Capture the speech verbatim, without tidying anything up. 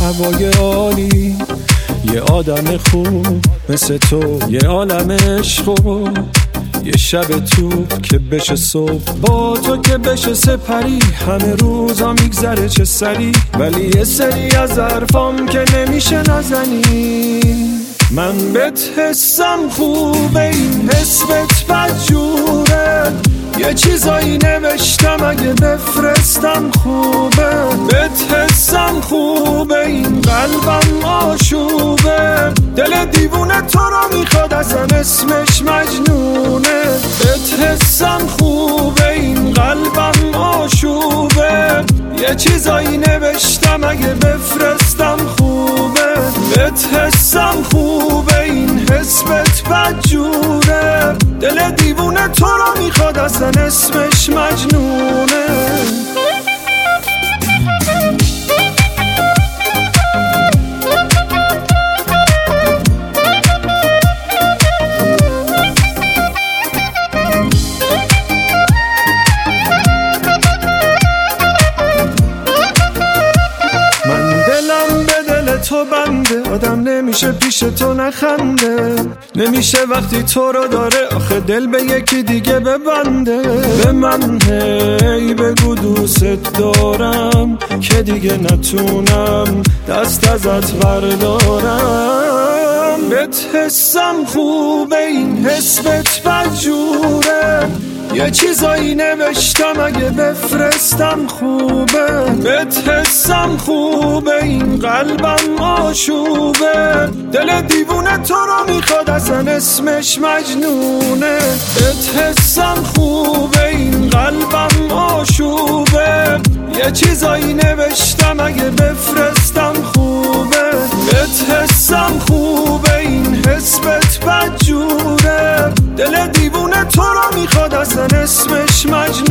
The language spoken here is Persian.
هوای عالی، یه آدم خوب مثل تو، یه عالم عشق و یه شب تو که بشه صبح، با تو که بشه سپری. همه روزا میگذره چه سری، ولی یه سری از حرفام که نمیشه نزنی. من بهت حسم خوبه، این حس بهت بدجوره، یه چیزایی نوشتم اگه بفرستم خوبه. بهت حسم خوبه، این قلبم آشوبه، دل دیوونه تو رو میخواد اصلا اسمش مجنونه. بهت حسم خوبه، این قلبم آشوبه، یه چیزایی نوشتم اگه بفرستم خوبه. بهت حسم خوبه، این حس بهت بدجوره، دل دیوونه تو رو میخواد اصلا اسمش مجنونه. تو بنده، آدم نمیشه پیش تو نخنده، نمیشه وقتی تو رو داره آخه دل به یکی دیگه ببنده. به من هی بگو دوست دارم که دیگه نتونم دست ازت بردارم. بهت حسم خوبه، این حس بهت بدجوره، یه چیزایی نوشتم اگه بفرستم خوبه. بهت حسم خوبه، این قلبم آشوبه، دل دیوونه تو رو میخواد اصلا اسمش مجنونه. بهت حسم خوبه، این قلبم آشوبه، یه چیزایی نوشتم اگه بفرستم خوبه. بهت حسم خوبه، این حس بهت بدجوره، دل دیوونه تو رو میخواد اصلا اسمش مجنونه.